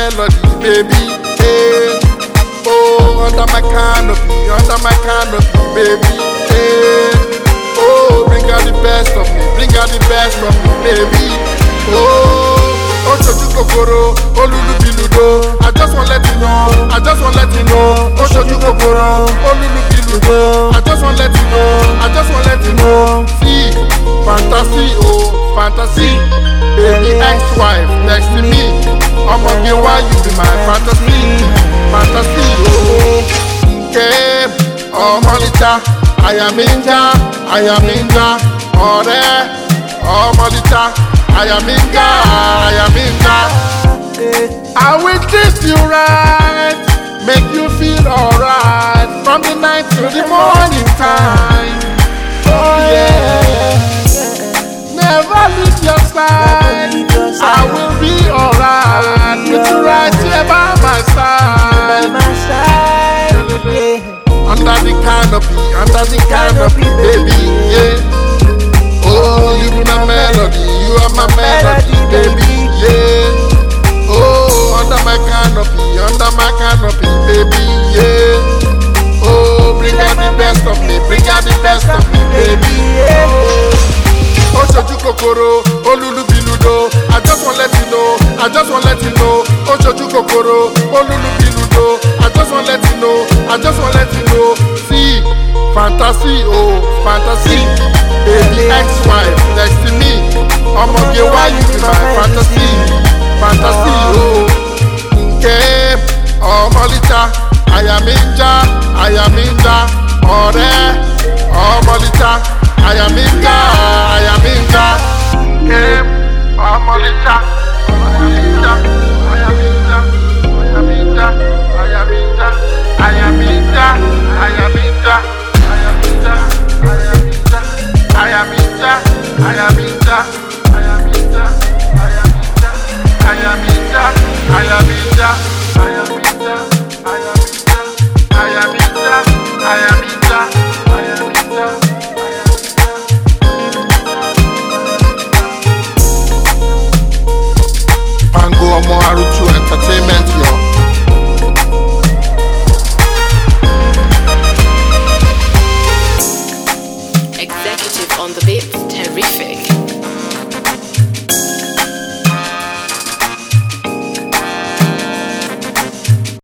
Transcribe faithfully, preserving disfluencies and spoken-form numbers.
melody, baby. Hey. Oh, under my canopy, under my canopy, baby. Hey. Oh, bring out the best of me, bring out the best of me, baby. Oh, oh, Shoju Kokoro, oh, Lulu Biludo. I just wanna let you know, I just wanna let you know. Oh, Shoju Kokoro, oh, Lulu Biludo. I just wanna let you know, I just wanna let you know. See, fantasy, oh, fantasy. Baby ex-wife next to me. I'ma get why you be my fantasy, fantasy, oh. Okay, oh, Molita, I am ninja, I am ninja. Ọ̀rẹ́, oh, Molita, I am ninja, I am ninja. I will treat you right, make you feel alright, from the night to the morning time. Oh yeah, never leave your side. I will be alright, with you right here by my side. Under the canopy, under the canopy, baby, yeah. Oh, you be my melody, you are my melody, baby, yeah. Oh, under my canopy, under my canopy, baby, yeah. Oh, bring out the best of me, bring out the best of me, baby, yeah. Oh, Shoju Kokoro, oh, Lulu Biludo. I just wanna let you know, I just wanna let you know. Oh, Shoju Kokoro, oh, Lulu Biludo. I just wanna let you know, I just wanna let you know. See, fantasy, oh, fantasy. Baby ex-wife next to me. I'ma get why you be my fantasy.